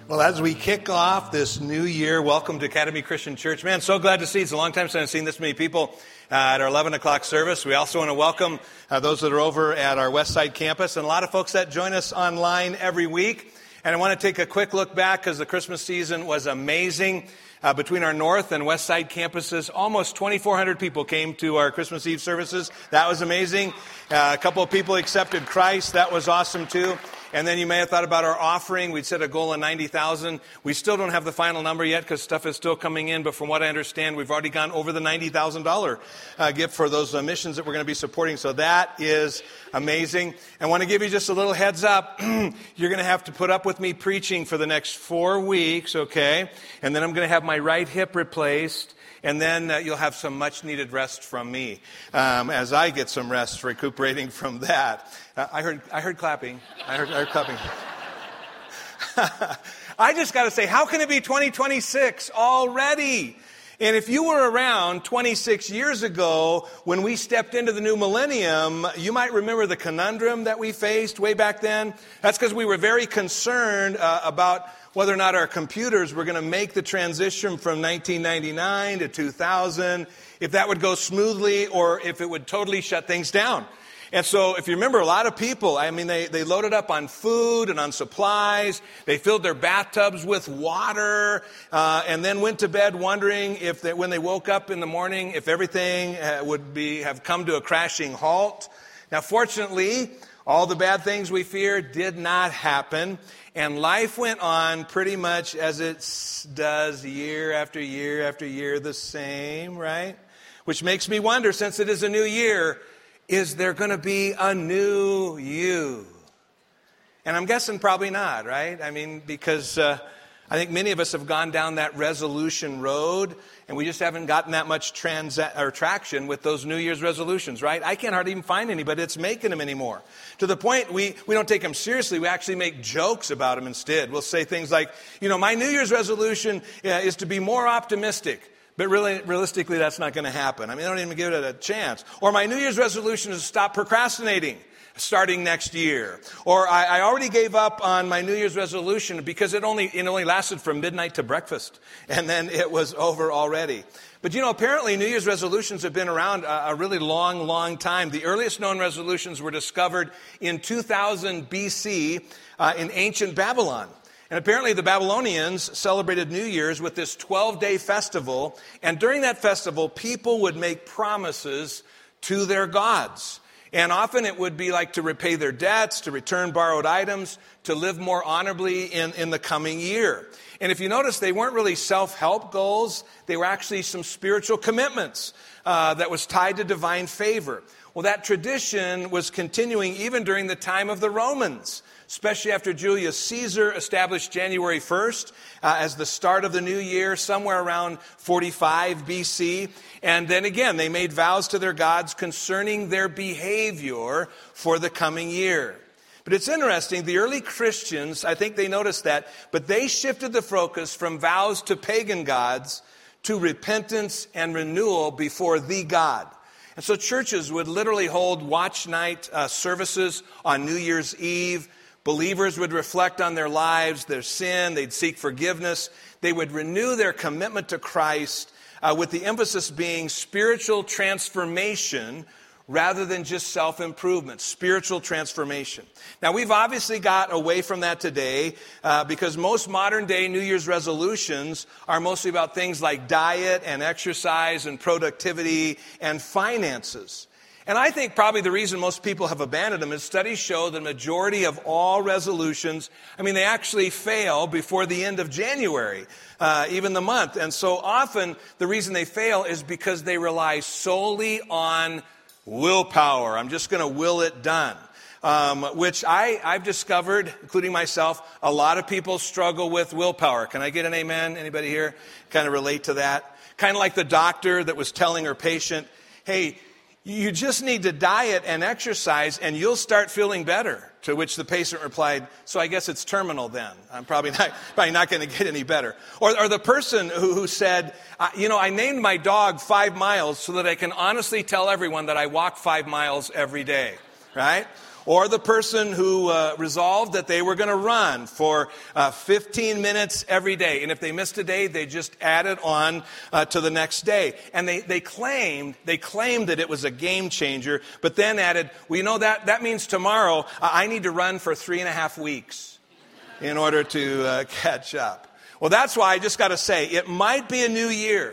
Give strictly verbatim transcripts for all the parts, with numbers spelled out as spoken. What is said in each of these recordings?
Well, as we kick off this new year, welcome to Academy Christian Church. Man, so glad to see you. It's a long time since I've seen this many people uh, at our eleven o'clock service. We also want to welcome uh, those that are over at our West Side campus and a lot of folks that join us online every week. And I want to take a quick look back because the Christmas season was amazing. Uh, between our North and West Side campuses, almost twenty-four hundred people came to our Christmas Eve services. That was amazing. Uh, a couple of people accepted Christ. That was awesome, too. And then you may have thought about our offering. We'd set a goal of ninety thousand. We still don't have the final number yet because stuff is still coming in. But from what I understand, we've already gone over the ninety thousand dollars uh, gift for those uh, missions that we're going to be supporting. So that is amazing. I want to give you just a little heads up. You're going to have to put up with me preaching for the next four weeks, okay? And then I'm going to have my right hip replaced. And then uh, you'll have some much-needed rest from me um, as I get some rest recuperating from that. Uh, I heard I heard clapping. I heard, I heard clapping. I just got to say, how can it be twenty twenty-six already? And if you were around twenty-six years ago when we stepped into the new millennium, you might remember the conundrum that we faced way back then. That's because we were very concerned uh, about whether or not our computers were going to make the transition from nineteen ninety-nine to two thousand, if that would go smoothly or if it would totally shut things down. And so if you remember, a lot of people, I mean, they, they loaded up on food and on supplies. They filled their bathtubs with water uh, and then went to bed wondering if they, when they woke up in the morning, if everything uh, would be have come to a crashing halt. Now, fortunately, all the bad things we feared did not happen. And life went on pretty much as it does year after year after year, the same, right? Which makes me wonder, since it is a new year, is there going to be a new you? And I'm guessing probably not, right? I mean, because uh, I think many of us have gone down that resolution road, and we just haven't gotten that much transa- or traction with those New Year's resolutions, right? I can't hardly even find anybody that's making them anymore. To the point we, we don't take them seriously. We actually make jokes about them instead. We'll say things like, you know, my New Year's resolution uh, is to be more optimistic. But really, realistically, that's not going to happen. I mean, they don't even give it a chance. Or my New Year's resolution is to stop procrastinating starting next year. Or I, I already gave up on my New Year's resolution because it only it only lasted from midnight to breakfast. And then it was over already. But, you know, apparently New Year's resolutions have been around a, a really long, long time. The earliest known resolutions were discovered in two thousand B C uh, in ancient Babylon. And apparently the Babylonians celebrated New Year's with this twelve-day festival. And during that festival, people would make promises to their gods. And often it would be like to repay their debts, to return borrowed items, to live more honorably in, in the coming year. And if you notice, they weren't really self-help goals. They were actually some spiritual commitments uh, that was tied to divine favor. Well, that tradition was continuing even during the time of the Romans, especially after Julius Caesar established January first uh, as the start of the new year, somewhere around forty-five B C. And then again, they made vows to their gods concerning their behavior for the coming year. But it's interesting, the early Christians, I think they noticed that, but they shifted the focus from vows to pagan gods to repentance and renewal before the God. And so churches would literally hold watch night uh, services on New Year's Eve. Believers would reflect on their lives, their sin. They'd seek forgiveness. They would renew their commitment to Christ uh, with the emphasis being spiritual transformation rather than just self-improvement, spiritual transformation. Now, we've obviously got away from that today uh, because most modern-day New Year's resolutions are mostly about things like diet and exercise and productivity and finances. And I think probably the reason most people have abandoned them is studies show the majority of all resolutions, I mean, they actually fail before the end of January, uh, even the month. And so often the reason they fail is because they rely solely on willpower. I'm just going to will it done, um, which I, I've discovered, including myself, a lot of people struggle with willpower. Can I get an amen? Anybody here kind of relate to that? Kind of like the doctor that was telling her patient, hey, you just need to diet and exercise and you'll start feeling better. To which the patient replied, so I guess it's terminal then. I'm probably not, probably not going to get any better. Or, or the person who, who said, uh, you know, I named my dog Five Miles so that I can honestly tell everyone that I walk five miles every day, right? Or the person who uh, resolved that they were going to run for uh, fifteen minutes every day. And if they missed a day, they just added on uh, to the next day. And they, they claimed they claimed that it was a game changer, but then added, well, you know, that, that means tomorrow uh, I need to run for three and a half weeks in order to uh, catch up. Well, that's why I just got to say, it might be a new year.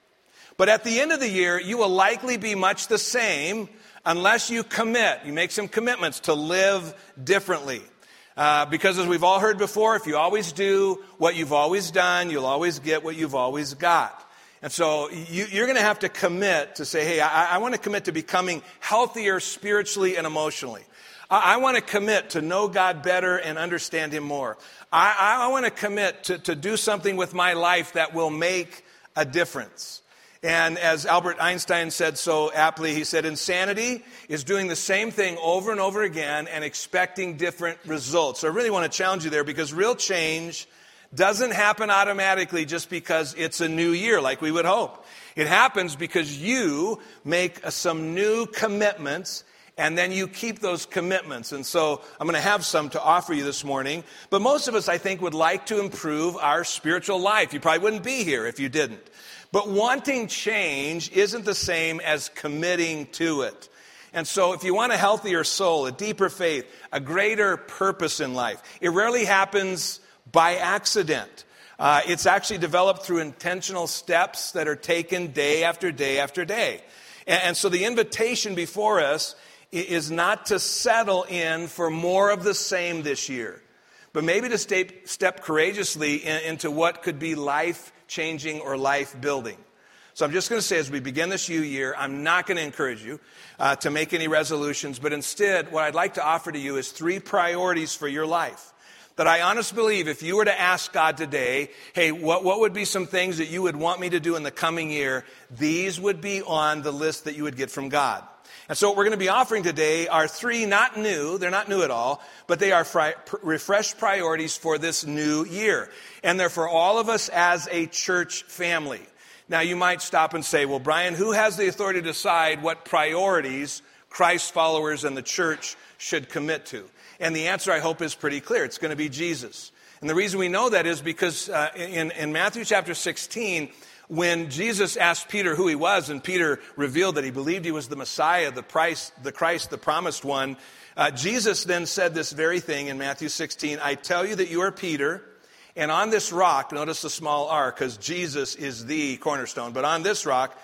But at the end of the year, you will likely be much the same unless you commit. You make some commitments to live differently. Uh, because as we've all heard before, if you always do what you've always done, you'll always get what you've always got. And so you, you're going to have to commit to say, hey, I, I want to commit to becoming healthier spiritually and emotionally. I, I want to commit to know God better and understand Him more. I, I want to commit to, to do something with my life that will make a difference. And as Albert Einstein said so aptly, he said, insanity is doing the same thing over and over again and expecting different results. So I really want to challenge you there, because real change doesn't happen automatically just because it's a new year like we would hope. It happens because you make some new commitments, and then you keep those commitments. And so I'm going to have some to offer you this morning. But most of us, I think, would like to improve our spiritual life. You probably wouldn't be here if you didn't. But wanting change isn't the same as committing to it. And so if you want a healthier soul, a deeper faith, a greater purpose in life, it rarely happens by accident. Uh, it's actually developed through intentional steps that are taken day after day after day. And, and so the invitation before us is not to settle in for more of the same this year, but maybe to step, step courageously in, into what could be life-changing or life-building. So I'm just going to say, as we begin this new year, I'm not going to encourage you uh, to make any resolutions, but instead, what I'd like to offer to you is three priorities for your life that I honestly believe if you were to ask God today, hey, what, what would be some things that you would want me to do in the coming year, these would be on the list that you would get from God. And so what we're going to be offering today are three not new, they're not new at all, but they are fri- refreshed priorities for this new year. And they're for all of us as a church family. Now you might stop and say, well, Brian, who has the authority to decide what priorities Christ followers and the church should commit to? And the answer, I hope, is pretty clear. It's going to be Jesus. And the reason we know that is because uh, in, in Matthew chapter sixteen, when Jesus asked Peter who he was, and Peter revealed that he believed he was the Messiah, the Christ, the, Christ, the promised one, uh, Jesus then said this very thing in Matthew sixteen, I tell you that you are Peter, and on this rock, notice the small r, because Jesus is the cornerstone, but on this rock,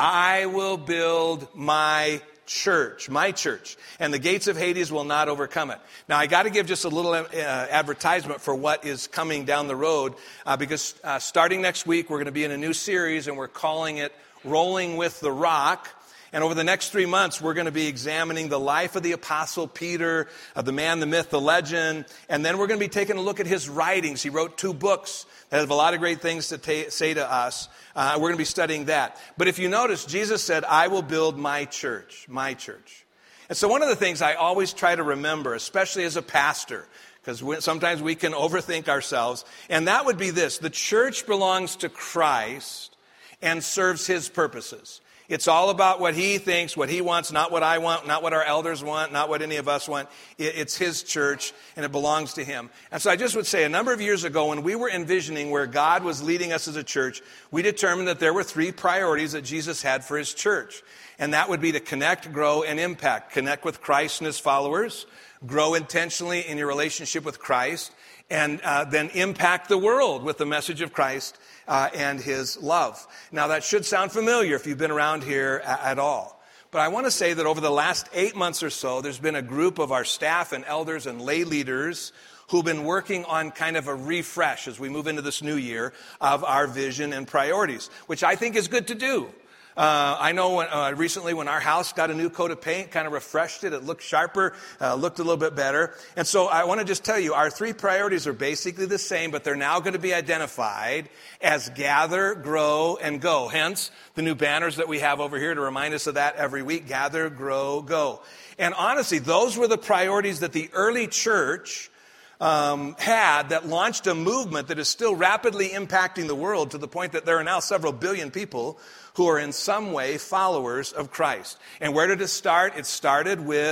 I will build my church, my church, and the gates of Hades will not overcome it. Now, I got to give just a little uh, advertisement for what is coming down the road, uh, because uh, starting next week, we're going to be in a new series, and we're calling it Rolling with the Rock. And over the next three months, we're going to be examining the life of the Apostle Peter, uh, the man, the myth, the legend, and then we're going to be taking a look at his writings. He wrote two books that have a lot of great things to ta- say to us. Uh, we're going to be studying that. But if you notice, Jesus said, I will build my church, my church. And so one of the things I always try to remember, especially as a pastor, because sometimes we can overthink ourselves, and that would be this: the church belongs to Christ and serves his purposes. It's all about what he thinks, what he wants, not what I want, not what our elders want, not what any of us want. It's his church, and it belongs to him. And so I just would say, a number of years ago, when we were envisioning where God was leading us as a church, we determined that there were three priorities that Jesus had for his church. And that would be to connect, grow, and impact. Connect with Christ and his followers, grow intentionally in your relationship with Christ, and uh, then impact the world with the message of Christ Uh, and his love. Now, that should sound familiar if you've been around here a- at all. But I want to say that over the last eight months or so, there's been a group of our staff and elders and lay leaders who've been working on kind of a refresh as we move into this new year of our vision and priorities, which I think is good to do. Uh, I know when, uh, recently when our house got a new coat of paint, kind of refreshed it. It looked sharper, uh, looked a little bit better. And so I want to just tell you, our three priorities are basically the same, but they're now going to be identified as gather, grow, and go. Hence, the new banners that we have over here to remind us of that every week: gather, grow, go. And honestly, those were the priorities that the early church Um, had that launched a movement that is still rapidly impacting the world to the point that there are now several billion people who are in some way followers of Christ. And where did it start? It started with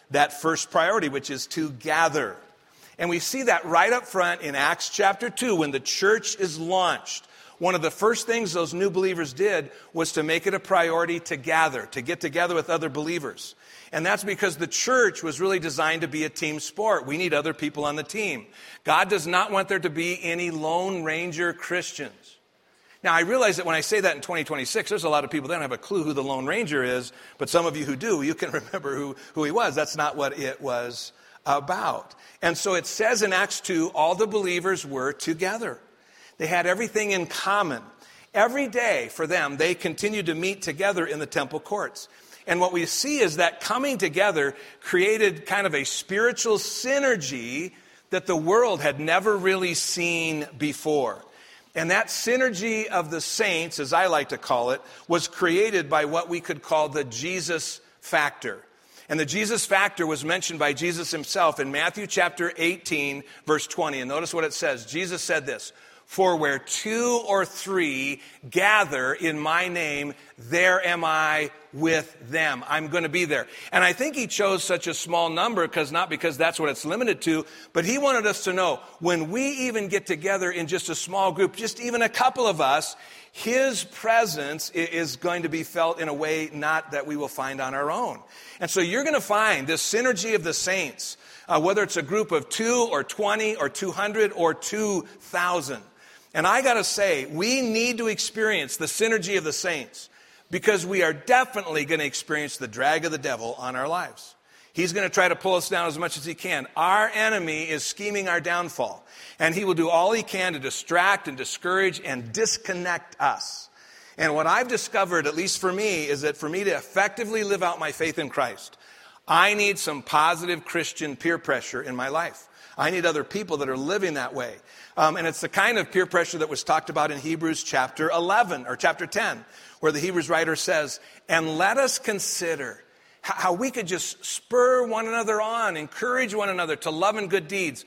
that first priority, which is to gather. And we see that right up front in Acts chapter two when the church is launched. One of the first things those new believers did was to make it a priority to gather, to get together with other believers. And that's because the church was really designed to be a team sport. We need other people on the team. God does not want there to be any Lone Ranger Christians. Now, I realize that when I say that in twenty twenty-six, there's a lot of people that don't have a clue who the Lone Ranger is, but some of you who do, you can remember who, who he was. That's not what it was about. And so it says in Acts two, all the believers were together. They had everything in common. Every day for them, they continued to meet together in the temple courts. And what we see is that coming together created kind of a spiritual synergy that the world had never really seen before. And that synergy of the saints, as I like to call it, was created by what we could call the Jesus factor. And the Jesus factor was mentioned by Jesus himself in Matthew chapter eighteen, verse twenty. And notice what it says. Jesus said this, "For where two or three gather in my name, there am I with them." I'm going to be there. And I think he chose such a small number because not because that's what it's limited to, but he wanted us to know when we even get together in just a small group, just even a couple of us, his presence is going to be felt in a way not that we will find on our own. And so you're going to find this synergy of the saints, uh, whether it's a group of two or twenty or two hundred or two thousand. And I got to say, we need to experience the synergy of the saints because we are definitely going to experience the drag of the devil on our lives. He's going to try to pull us down as much as he can. Our enemy is scheming our downfall, and he will do all he can to distract and discourage and disconnect us. And what I've discovered, at least for me, is that for me to effectively live out my faith in Christ, I need some positive Christian peer pressure in my life. I need other people that are living that way. Um, and it's the kind of peer pressure that was talked about in Hebrews chapter eleven or chapter ten, where the Hebrews writer says, "And let us consider how we could just spur one another on, encourage one another to love and good deeds,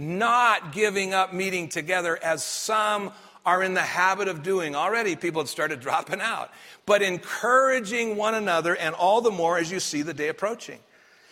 not giving up meeting together as some are in the habit of doing." Already people had started dropping out. But encouraging one another, and all the more as you see the day approaching.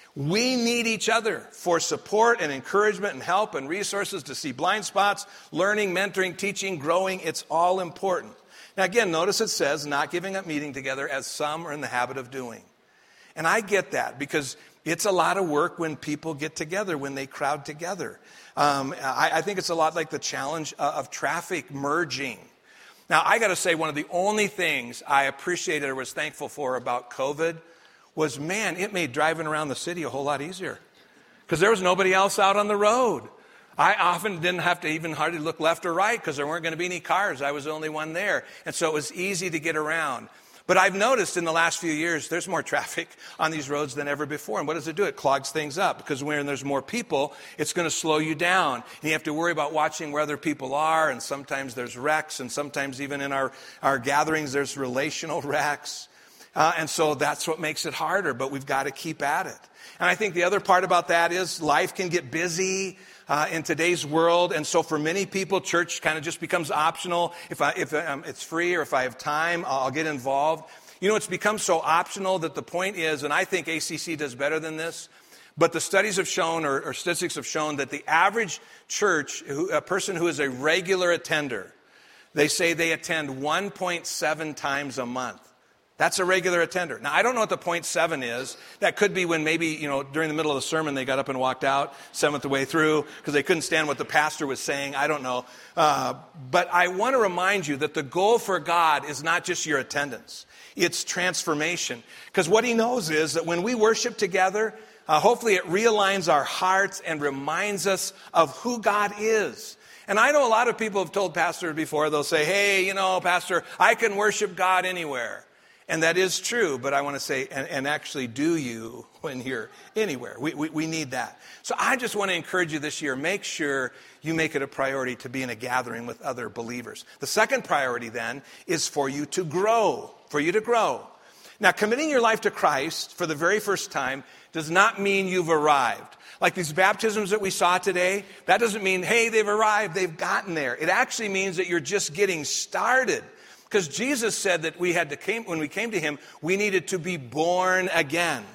We need each other for support and encouragement and help and resources to see blind spots, learning, mentoring, teaching, growing. It's all important. Now again, notice it says not giving up meeting together as some are in the habit of doing. And I get that because it's a lot of work when people get together, when they crowd together. Um, I, I think it's a lot like the challenge of traffic merging. Now, I got to say, one of the only things I appreciated or was thankful for about COVID was, man, it made driving around the city a whole lot easier because there was nobody else out on the road. I often didn't have to even hardly look left or right because there weren't going to be any cars. I was the only one there. And so it was easy to get around. But I've noticed in the last few years, there's more traffic on these roads than ever before. And what does it do? It clogs things up because when there's more people, it's going to slow you down. And you have to worry about watching where other people are. And sometimes there's wrecks. And sometimes even in our, our gatherings, there's relational wrecks. Uh, and so that's what makes it harder. But we've got to keep at it. And I think the other part about that is life can get busy uh, in today's world. And so for many people, church kind of just becomes optional. If, I, if um, it's free or if I have time, I'll get involved. You know, it's become so optional that the point is, and I think A C C does better than this, but the studies have shown, or, or statistics have shown, that the average church, who, a person who is a regular attender, they say they attend one point seven times a month. That's a regular attender. Now, I don't know what the point seven is. That could be when maybe, you know, during the middle of the sermon, they got up and walked out, seventh the way through, because they couldn't stand what the pastor was saying. I don't know. Uh, but I want to remind you that the goal for God is not just your attendance. It's transformation. Because what he knows is that when we worship together, uh, hopefully it realigns our hearts and reminds us of who God is. And I know a lot of people have told pastors before, they'll say, hey, you know, pastor, I can worship God anywhere. And that is true, but I want to say, and, and actually do you when you're anywhere. We, we, we need that. So I just want to encourage you this year, make sure you make it a priority to be in a gathering with other believers. The second priority then is for you to grow, for you to grow. Now, committing your life to Christ for the very first time does not mean you've arrived. Like these baptisms that we saw today, that doesn't mean, hey, they've arrived, they've gotten there. It actually means that you're just getting started. Because Jesus said that we had to came, when we came to him, we needed to be born again.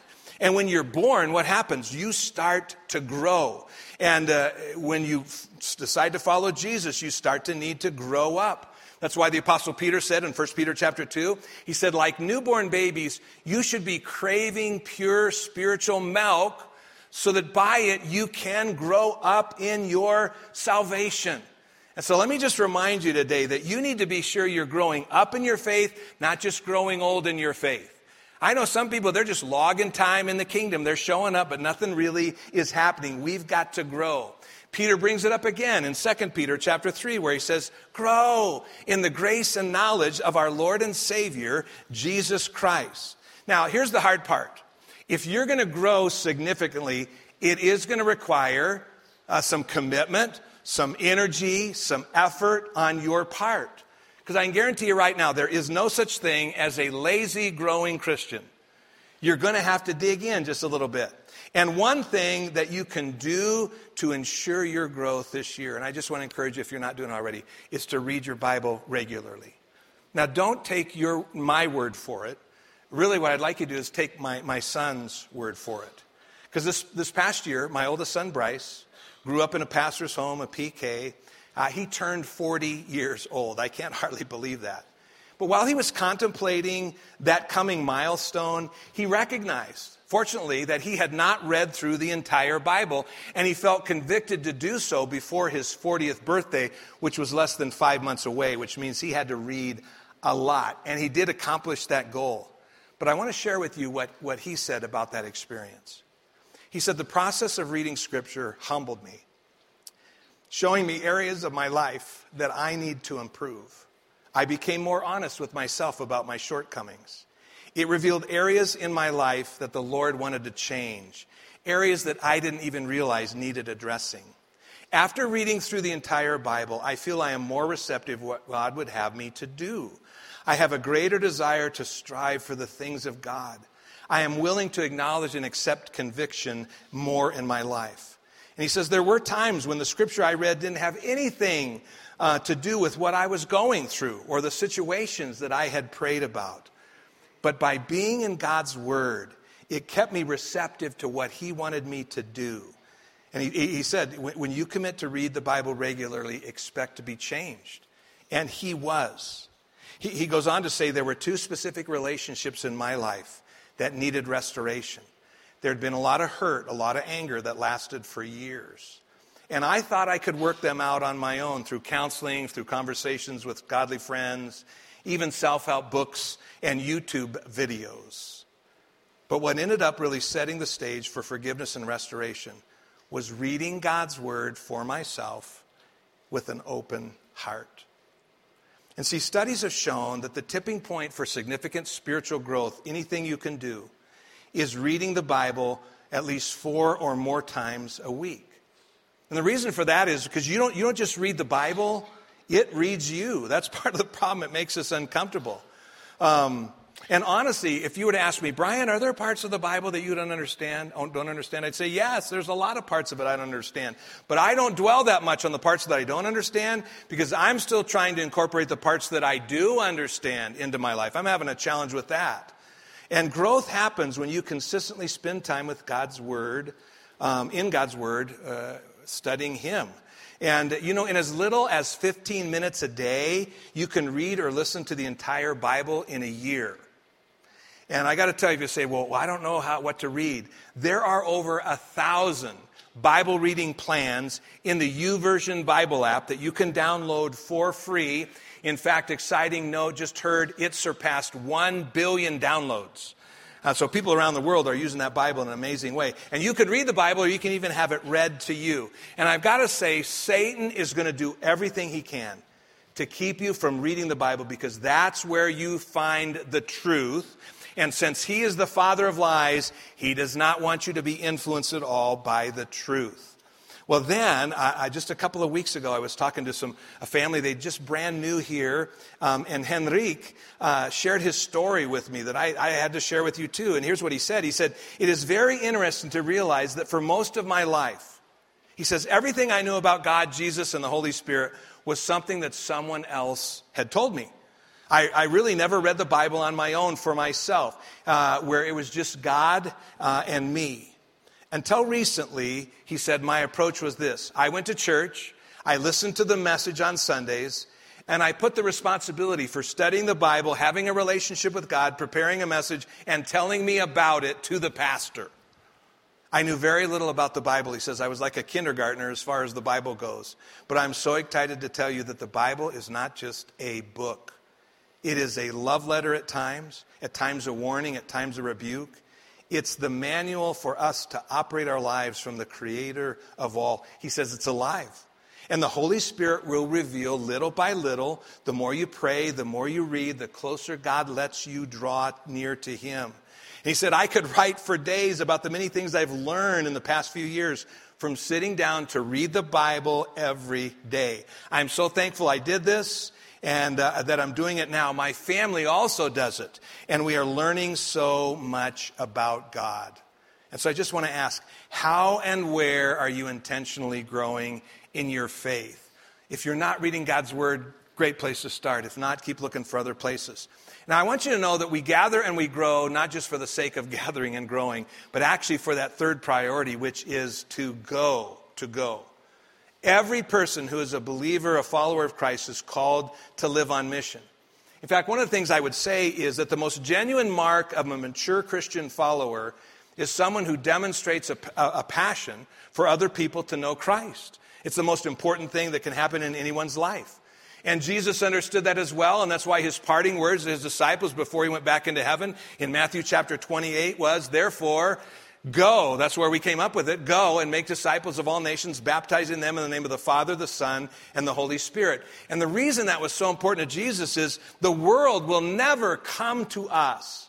And when you're born, what happens? You start to grow. And uh, when you f- decide to follow Jesus, you start to need to grow up. That's why the Apostle Peter said in First Peter chapter two, he said, like newborn babies, you should be craving pure spiritual milk so that by it you can grow up in your salvation. And so let me just remind you today that you need to be sure you're growing up in your faith, not just growing old in your faith. I know some people, they're just logging time in the kingdom. They're showing up, but nothing really is happening. We've got to grow. Peter brings it up again in Second Peter chapter three, where he says, grow in the grace and knowledge of our Lord and Savior, Jesus Christ. Now, here's the hard part. If you're going to grow significantly, it is going to require uh, some commitment, some energy, some effort on your part. Because I can guarantee you right now, there is no such thing as a lazy growing Christian. You're going to have to dig in just a little bit. And one thing that you can do to ensure your growth this year, and I just want to encourage you if you're not doing it already, is to read your Bible regularly. Now, don't take your my word for it. Really, what I'd like you to do is take my, my son's word for it. Because this, this past year, my oldest son, Bryce, grew up in a pastor's home, a P K. Uh, he turned forty years old. I can't hardly believe that. But while he was contemplating that coming milestone, he recognized, fortunately, that he had not read through the entire Bible, and he felt convicted to do so before his fortieth birthday, which was less than five months away, which means he had to read a lot. And he did accomplish that goal. But I want to share with you what, what he said about that experience. He said, the process of reading Scripture humbled me, showing me areas of my life that I need to improve. I became more honest with myself about my shortcomings. It revealed areas in my life that the Lord wanted to change, areas that I didn't even realize needed addressing. After reading through the entire Bible, I feel I am more receptive to what God would have me to do. I have a greater desire to strive for the things of God. I am willing to acknowledge and accept conviction more in my life. And he says, there were times when the scripture I read didn't have anything uh, to do with what I was going through or the situations that I had prayed about. But by being in God's word, it kept me receptive to what he wanted me to do. And he, he said, when you commit to read the Bible regularly, expect to be changed. And he was. He, he goes on to say there were two specific relationships in my life that needed restoration. There had been a lot of hurt, a lot of anger that lasted for years. And I thought I could work them out on my own through counseling, through conversations with godly friends, even self-help books and YouTube videos. But what ended up really setting the stage for forgiveness and restoration was reading God's word for myself with an open heart. And see, studies have shown that the tipping point for significant spiritual growth, anything you can do, is reading the Bible at least four or more times a week. And the reason for that is because you don't, you don't just read the Bible, it reads you. That's part of the problem. It makes us uncomfortable. Um, and honestly, if you were to ask me, Brian, are there parts of the Bible that you don't understand? Don't understand? I'd say, yes, there's a lot of parts of it I don't understand. But I don't dwell that much on the parts that I don't understand because I'm still trying to incorporate the parts that I do understand into my life. I'm having a challenge with that. And growth happens when you consistently spend time with God's Word, um, in God's Word, uh, studying Him. And, you know, in as little as fifteen minutes a day, you can read or listen to the entire Bible in a year. And I got to tell you, if you say, well, I don't know how what to read. There are over a thousand Bible reading plans in the YouVersion Bible app that you can download for free. In fact, exciting note, just heard it surpassed one billion downloads. Uh, so people around the world are using that Bible in an amazing way. And you could read the Bible or you can even have it read to you. And I've got to say, Satan is going to do everything he can to keep you from reading the Bible because that's where you find the truth. And since he is the father of lies, he does not want you to be influenced at all by the truth. Well, then, I, I, just a couple of weeks ago, I was talking to some a family. They just brand new here, um, and Henrique uh, shared his story with me that I, I had to share with you too. And here's what he said. He said, it is very interesting to realize that for most of my life, he says, everything I knew about God, Jesus, and the Holy Spirit was something that someone else had told me. I, I really never read the Bible on my own for myself, uh, where it was just God uh, and me. Until recently, he said, my approach was this. I went to church, I listened to the message on Sundays, and I put the responsibility for studying the Bible, having a relationship with God, preparing a message, and telling me about it to the pastor. I knew very little about the Bible. He says, I was like a kindergartner as far as the Bible goes. But I'm so excited to tell you that the Bible is not just a book. It is a love letter at times, at times a warning, at times a rebuke. It's the manual for us to operate our lives from the Creator of all. He says it's alive. And the Holy Spirit will reveal little by little. The more you pray, the more you read, the closer God lets you draw near to Him. And he said, I could write for days about the many things I've learned in the past few years from sitting down to read the Bible every day. I'm so thankful I did this. And uh, that I'm doing it now. My family also does it. And we are learning so much about God. And so I just want to ask, how and where are you intentionally growing in your faith? If you're not reading God's Word, great place to start. If not, keep looking for other places. Now, I want you to know that we gather and we grow not just for the sake of gathering and growing, but actually for that third priority, which is to go, to go. Every person who is a believer, a follower of Christ, is called to live on mission. In fact, one of the things I would say is that the most genuine mark of a mature Christian follower is someone who demonstrates a, a passion for other people to know Christ. It's the most important thing that can happen in anyone's life. And Jesus understood that as well, and that's why his parting words to his disciples before he went back into heaven in Matthew chapter twenty-eight was, therefore, go, that's where we came up with it, go and make disciples of all nations, baptizing them in the name of the Father, the Son, and the Holy Spirit. And the reason that was so important to Jesus is the world will never come to us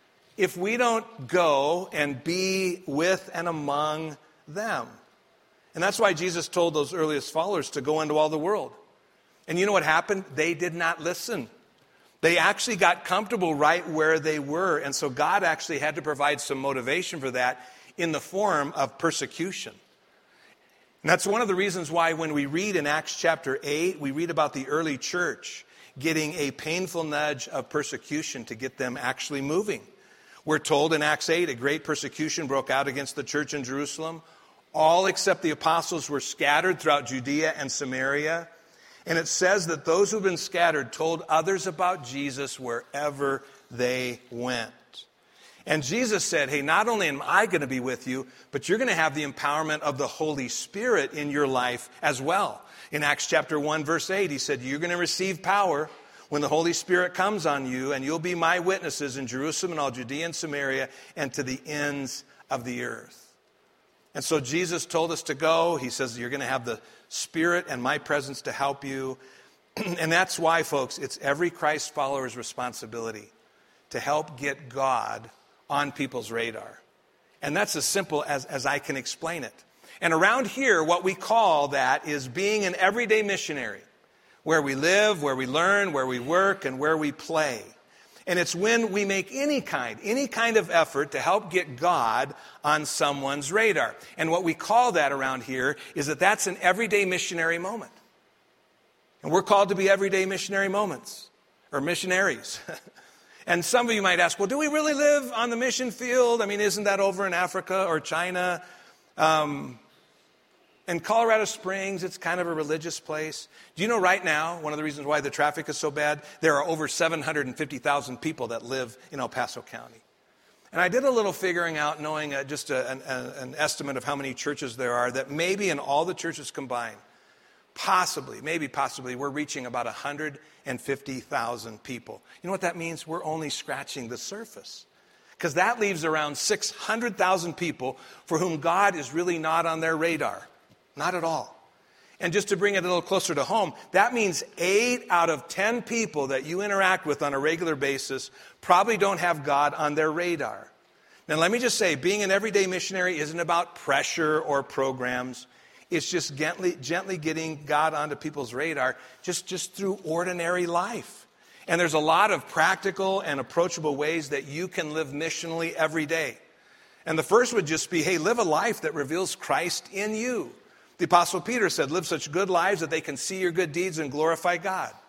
if we don't go and be with and among them. And that's why Jesus told those earliest followers to go into all the world. And you know what happened? They did not listen. They actually got comfortable right where they were. And so God actually had to provide some motivation for that in the form of persecution. And that's one of the reasons why when we read in Acts chapter eight, we read about the early church getting a painful nudge of persecution to get them actually moving. We're told in Acts eight, a great persecution broke out against the church in Jerusalem. All except the apostles were scattered throughout Judea and Samaria. And it says that those who've been scattered told others about Jesus wherever they went. And Jesus said, hey, not only am I going to be with you, but you're going to have the empowerment of the Holy Spirit in your life as well. In Acts chapter one, verse eight, he said, you're going to receive power when the Holy Spirit comes on you, and you'll be my witnesses in Jerusalem and all Judea and Samaria and to the ends of the earth. And so Jesus told us to go. He says you're going to have the Spirit and my presence to help you. And that's why, folks, it's every Christ follower's responsibility to help get God on people's radar. And that's as simple as, as I can explain it. And around here, what we call that is being an everyday missionary, where we live, where we learn, where we work, and where we play. And it's when we make any kind, any kind of effort to help get God on someone's radar. And what we call that around here is that that's an everyday missionary moment. And we're called to be everyday missionary moments, or missionaries. And some of you might ask, well, do we really live on the mission field? I mean, isn't that over in Africa or China? Um, in Colorado Springs, it's kind of a religious place. Do you know right now, one of the reasons why the traffic is so bad, there are over seven hundred fifty thousand people that live in El Paso County. And I did a little figuring out, knowing uh, just a, an, an estimate of how many churches there are, that maybe in all the churches combined, possibly, maybe possibly, we're reaching about one hundred fifty thousand people. You know what that means? We're only scratching the surface. Because that leaves around six hundred thousand people for whom God is really not on their radar. Not at all. And just to bring it a little closer to home, that means eight out of ten people that you interact with on a regular basis probably don't have God on their radar. Now, let me just say, being an everyday missionary isn't about pressure or programs. It's just gently, gently getting God onto people's radar just, just through ordinary life. And there's a lot of practical and approachable ways that you can live missionally every day. And the first would just be, hey, live a life that reveals Christ in you. The Apostle Peter said, live such good lives that they can see your good deeds and glorify God.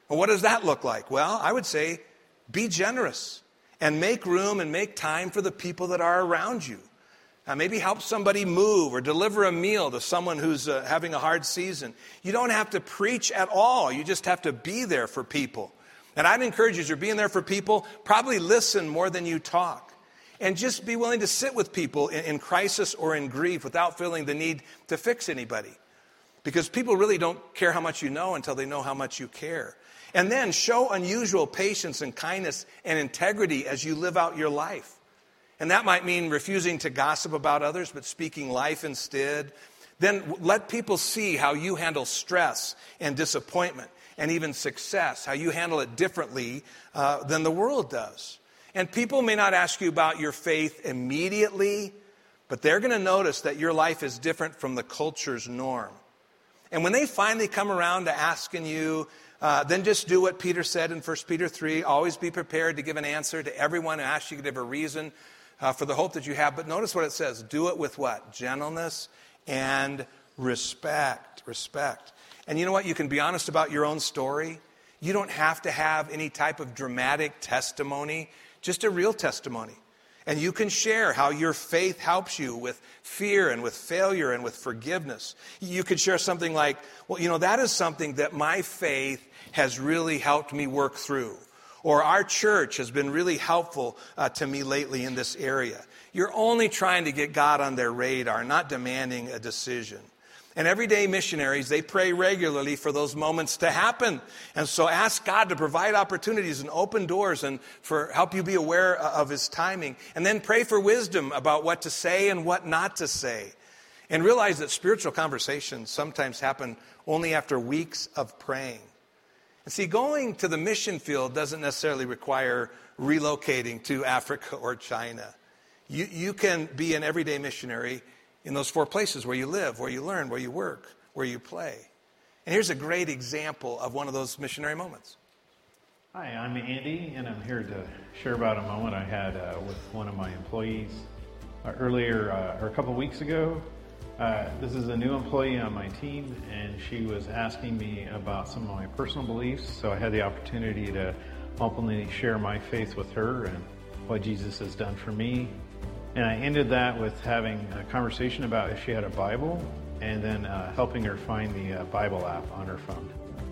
Well, what does that look like? Well, I would say be generous and make room and make time for the people that are around you. Uh, maybe help somebody move or deliver a meal to someone who's uh, having a hard season. You don't have to preach at all. You just have to be there for people. And I'd encourage you, as you're being there for people, probably listen more than you talk. And just be willing to sit with people in, in crisis or in grief without feeling the need to fix anybody. Because people really don't care how much you know until they know how much you care. And then show unusual patience and kindness and integrity as you live out your life. And that might mean refusing to gossip about others, but speaking life instead. Then let people see how you handle stress and disappointment and even success, how you handle it differently uh, than the world does. And people may not ask you about your faith immediately, but they're going to notice that your life is different from the culture's norm. And when they finally come around to asking you, uh, then just do what Peter said in First Peter three. Always be prepared to give an answer to everyone who asks you to give a reason Uh, for the hope that you have. But notice what it says. Do it with what? Gentleness and respect. Respect. And you know what? You can be honest about your own story. You don't have to have any type of dramatic testimony. Just a real testimony. And you can share how your faith helps you with fear and with failure and with forgiveness. You could share something like, well, you know, that is something that my faith has really helped me work through. Or our church has been really helpful uh, to me lately in this area. You're only trying to get God on their radar, not demanding a decision. And everyday missionaries, they pray regularly for those moments to happen. And so ask God to provide opportunities and open doors and for help you be aware of His timing. And then pray for wisdom about what to say and what not to say. And realize that spiritual conversations sometimes happen only after weeks of praying. And see, going to the mission field doesn't necessarily require relocating to Africa or China. You, you can be an everyday missionary in those four places where you live, where you learn, where you work, where you play. And here's a great example of one of those missionary moments. Hi, I'm Andy, and I'm here to share about a moment I had uh, with one of my employees uh, earlier, uh, or a couple weeks ago. Uh, this is a new employee on my team, and she was asking me about some of my personal beliefs, so I had the opportunity to openly share my faith with her and what Jesus has done for me. And I ended that with having a conversation about if she had a Bible, and then uh, helping her find the uh, Bible app on her phone.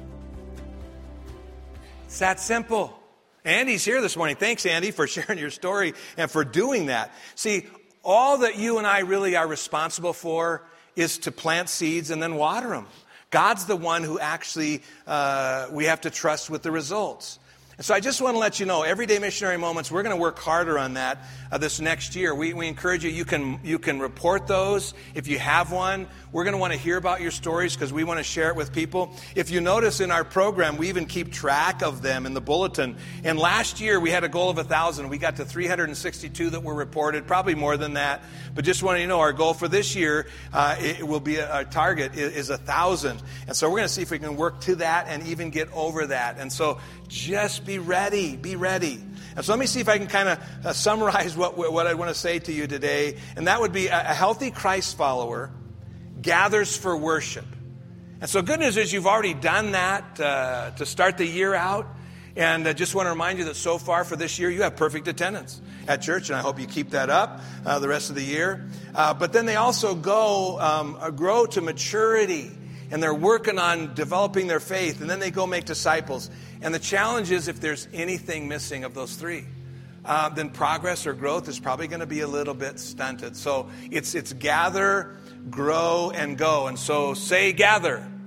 It's that simple. Andy's here this morning. Thanks, Andy, for sharing your story and for doing that. See, all that you and I really are responsible for is to plant seeds and then water them. God's the one who actually uh, we have to trust with the results. And so I just want to let you know, Everyday Missionary Moments, we're going to work harder on that uh, this next year. We, we encourage you, you can, you can report those if you have one. We're going to want to hear about your stories because we want to share it with people. If you notice in our program, we even keep track of them in the bulletin. And last year, we had a goal of one thousand. We got to three hundred sixty-two that were reported, probably more than that. But just want you to know, our goal for this year, uh, it will be a, a target is, is one thousand. And so we're going to see if we can work to that and even get over that. And so just be ready, be ready. And so let me see if I can kind of uh, summarize what, what I want to say to you today. And that would be a, a healthy Christ follower gathers for worship. And so good news is you've already done that uh, to start the year out. And I just want to remind you that so far for this year, you have perfect attendance at church. And I hope you keep that up uh, the rest of the year. Uh, but then they also go um, uh, grow to maturity. And they're working on developing their faith. And then they go make disciples. And the challenge is if there's anything missing of those three, uh, then progress or growth is probably going to be a little bit stunted. So it's it's gather, grow, and go. And so say gather. gather.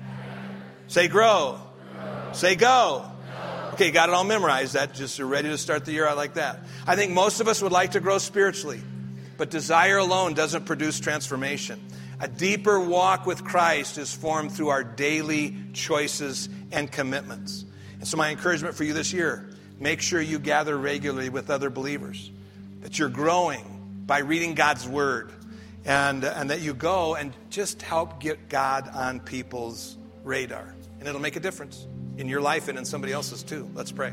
Say grow. grow. Say go. go. Okay, got it all memorized. That just you're ready to start the year out like that. I think most of us would like to grow spiritually. But desire alone doesn't produce transformation. A deeper walk with Christ is formed through our daily choices and commitments. And so my encouragement for you this year, make sure you gather regularly with other believers, that you're growing by reading God's Word, and, and that you go and just help get God on people's radar. And it'll make a difference in your life and in somebody else's too. Let's pray.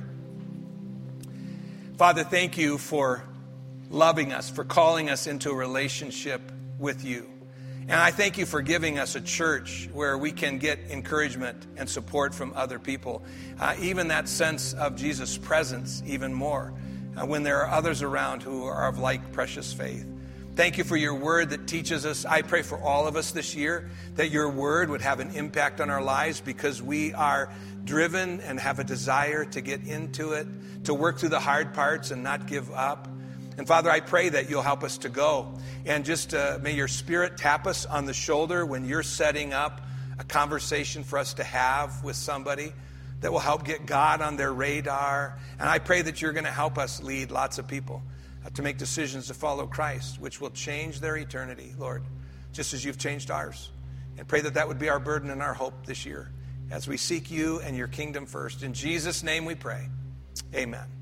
Father, thank you for loving us, for calling us into a relationship with you. And I thank you for giving us a church where we can get encouragement and support from other people. Uh, even that sense of Jesus' presence even more uh, when there are others around who are of like precious faith. Thank you for your word that teaches us. I pray for all of us this year that your word would have an impact on our lives because we are driven and have a desire to get into it, to work through the hard parts and not give up. And Father, I pray that you'll help us to go. And just uh, may your Spirit tap us on the shoulder when you're setting up a conversation for us to have with somebody that will help get God on their radar. And I pray that you're going to help us lead lots of people uh, to make decisions to follow Christ, which will change their eternity, Lord, just as you've changed ours. And pray that that would be our burden and our hope this year as we seek you and your kingdom first. In Jesus' name we pray. Amen.